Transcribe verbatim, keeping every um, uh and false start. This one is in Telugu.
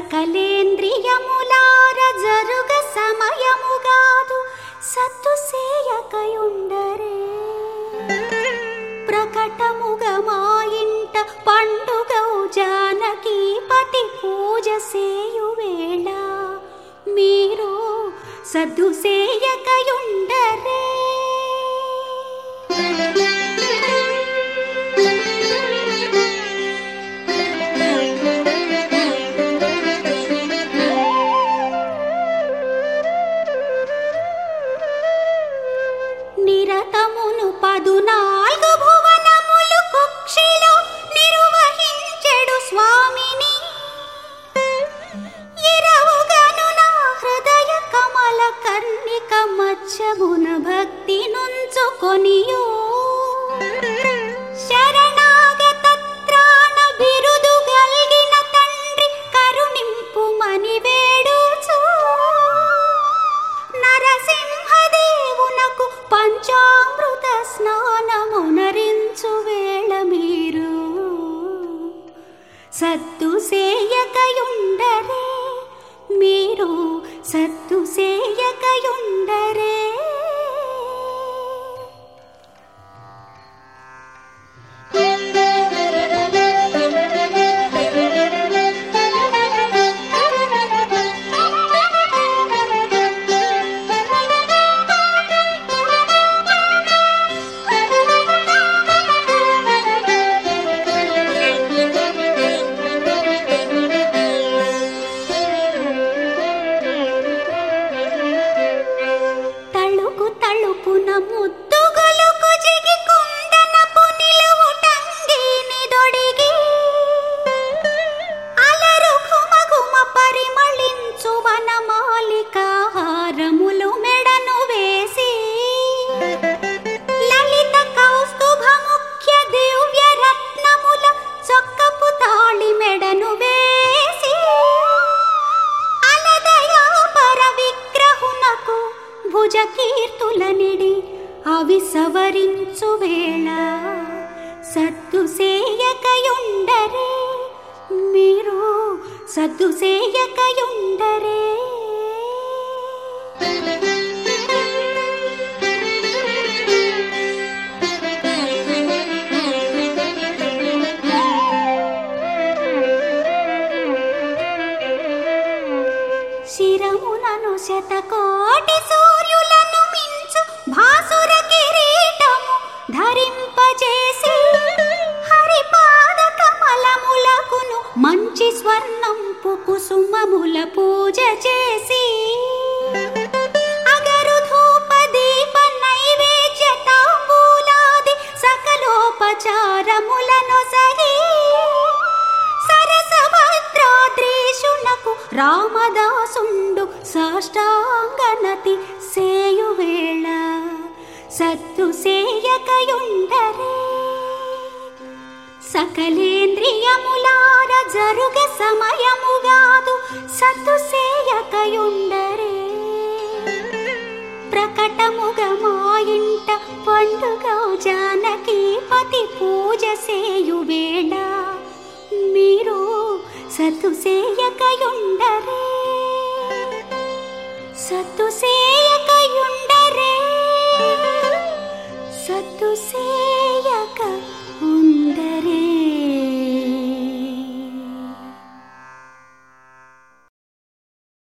సకలేంద్రియములార జరుగ సమయముగాదు సత్తు సేయకయుండరే. ప్రకటముగా మా ఇంట పండుగౌ జానకీపతి పూజ సేయువేళ మీరు సద్దు సేయకయుండరే. నిరతమును పదునాలుగు భువనములు కుక్షిలో నిర్వహించెడు స్వామిని. ఇరవుగను నా హృదయ కమల కర్ణిక మధ్యమున భక్తి నుంచుకొనియు శరణాగత త్రాణ బిరుదు గల్గిన తండ్రి కరుణింపుమని వేడుచు నరసింహదేవునకు పంచామృత స్నానమునరించు వేళ మీరు సత్తు సేయకయుండరే. మీరు సత్తు సేయకయుండరే. తళుకున ముద్దుగొలుకు జిగి కుందనపు నిలువుటంగిని దొడిగి అలరు ఘుమఘుమ పరిమళించు వనమాలికాహారములు మెడను వేసి లలిత కౌస్తుభ ముఖ్య దివ్య రత్నముల చొక్కపు తాళి మెడను వేసి అలదయాపర విగ్రహునకు భుజ కీర్తులనిడి అవి సవరించు వేళ సత్తు సేయకయుండరే. మీరు సత్తు సేయకయుండరే. శిరమునను శతకోటి సూర్యులను మించు భాసుర కిరీటము ధరింపజేసి హరిపాద కమలములకును మంచి స్వర్ణంపు కుసుమముల పూజ చేసి అగరు ధూప దీప నైవేద్య తాంబూలాది సకలోపచారములను సగి సరసభద్రాద్రీషునకు రామదాసుండు సాష్టాంగనతి సేయువేళ సత్తు సేయకయుండరే. సకలేంద్రియములార జరుగ సమయముగాదు సత్తు సేయకయుండరే. ప్రకటముగా మా ఇంట పండుగౌ జానకీపతి పూజ సేయువేళ మీరు సత్తు సేయకయుండరే. సత్తు సే